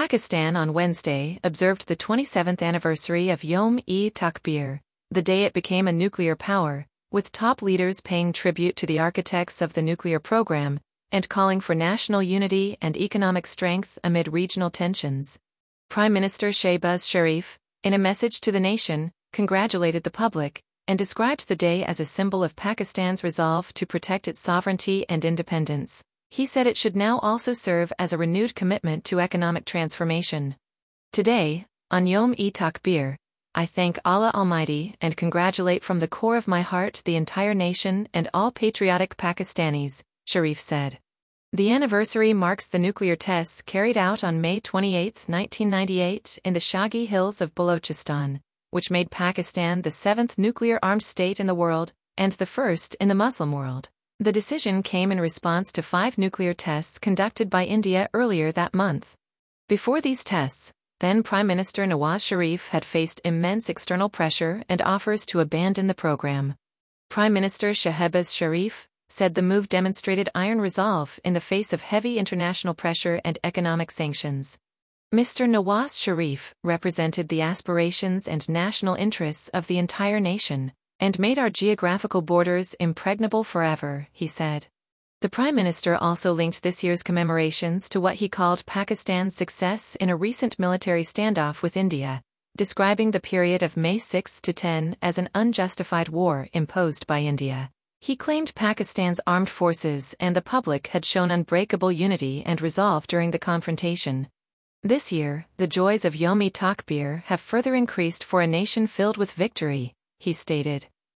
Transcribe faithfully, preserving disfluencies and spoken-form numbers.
Pakistan on Wednesday observed the twenty-seventh anniversary of Yom-e-Takbir, the day it became a nuclear power, with top leaders paying tribute to the architects of the nuclear program and calling for national unity and economic strength amid regional tensions. Prime Minister Shehbaz Sharif, in a message to the nation, congratulated the public and described the day as a symbol of Pakistan's resolve to protect its sovereignty and independence. He said it should now also serve as a renewed commitment to economic transformation. Today, on Yom-e-Takbir, I thank Allah Almighty and congratulate from the core of my heart the entire nation and all patriotic Pakistanis, Sharif said. The anniversary marks the nuclear tests carried out on May twenty-eighth, nineteen ninety-eight in the Shaghi Hills of Balochistan, which made Pakistan the seventh nuclear-armed state in the world and the first in the Muslim world. The decision came in response to five nuclear tests conducted by India earlier that month. Before these tests, then Prime Minister Nawaz Sharif had faced immense external pressure and offers to abandon the program. Prime Minister Shehbaz Sharif said the move demonstrated iron resolve in the face of heavy international pressure and economic sanctions. Mister Nawaz Sharif represented the aspirations and national interests of the entire nation, and made our geographical borders impregnable forever, he said. The Prime Minister also linked this year's commemorations to what he called Pakistan's success in a recent military standoff with India, describing the period of May sixth to tenth as an unjustified war imposed by India. He claimed Pakistan's armed forces and the public had shown unbreakable unity and resolve during the confrontation. This year, the joys of Yom-e-Takbir have further increased for a nation filled with victory, he stated.